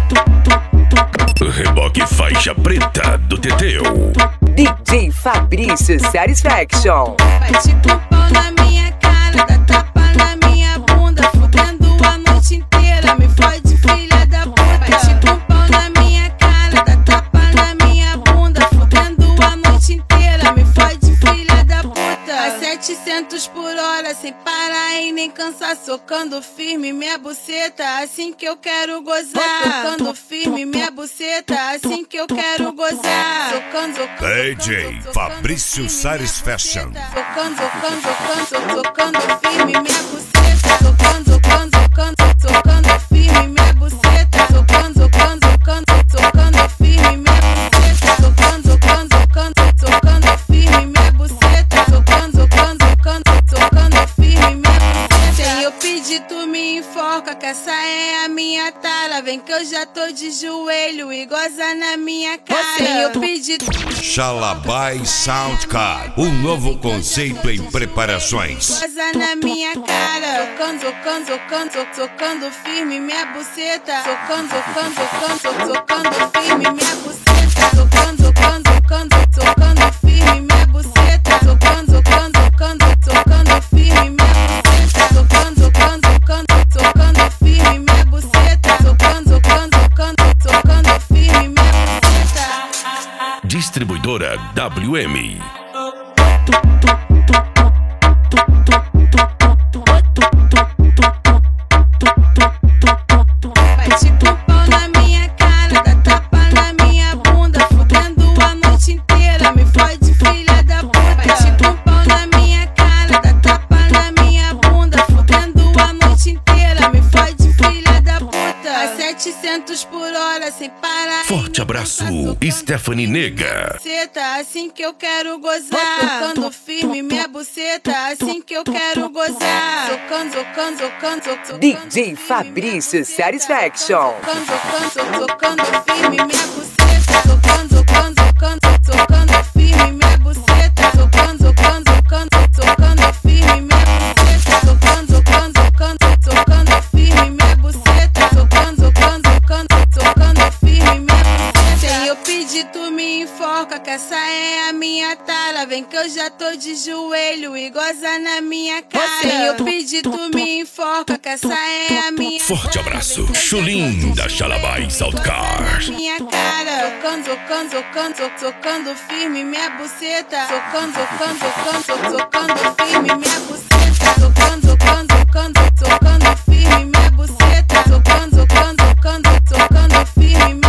Reboque faixa preta do Teteu. DJ Fabrício Satisfaction. Bate com pau na minha cara, dá tapa na minha bunda, fudendo a noite inteira, me fode, filha da puta. Bate com pau na minha cara, dá tapa na minha bunda, fudendo a noite inteira, me fode, filha da puta. A 700 por hora, sem parar e nem cansar, socando firme minha buceta, assim que eu quero gozar. Socando firme minha buceta, assim que eu quero gozar. Socando DJ Fabrício Satisfaction. Tocando firme minha buceta, tocando firme minha buceta, tocando firme minha buceta, tocando firme minha buceta, tocando firme minha buceta. Sem eu pedir tu me enforca, que essa é a minha tara, vem que eu já tô de joelho e goza na minha cara. Sem eu pedir Xalabai Soundcard, um novo conceito em preparações. goza na minha cara, tocando firme minha buceta, tocando firme minha buceta, tocando firme minha buceta, tocando firme minha buceta, tocando firme minha buceta, tocando firme minha buceta. Distribuidora WM. Bate com pau na minha cara, dá tapa na minha bunda, fudendo a noite inteira, me fode, filha da puta. Bate com pau na minha cara, dá tapa na minha bunda, fudendo a noite inteira, me fode, filha da puta. A 700 por hora, sem parar. Forte abraço, Stephanie Nega. Buceta, assim que eu quero gozar. Tocando firme minha buceta, assim que eu quero gozar. Tocando DJ Fabrício Satisfaction. Tocando firme minha buceta, tocando firme minha buceta, tocando firme minha buceta, tocando firme minha buceta, tocando firme minha buceta. Sem eu pedir tu me enforca, que essa é a minha tara, vem que eu já tô de joelho e goza na minha cara. Sem eu pedir tu me enforca, que essa é a minha Forte abraço, Chulim da Xalabai Soundcard. minha cara, tocando firme minha buceta, tocando firme minha buceta, tocando firme minha buceta, tocando firme minha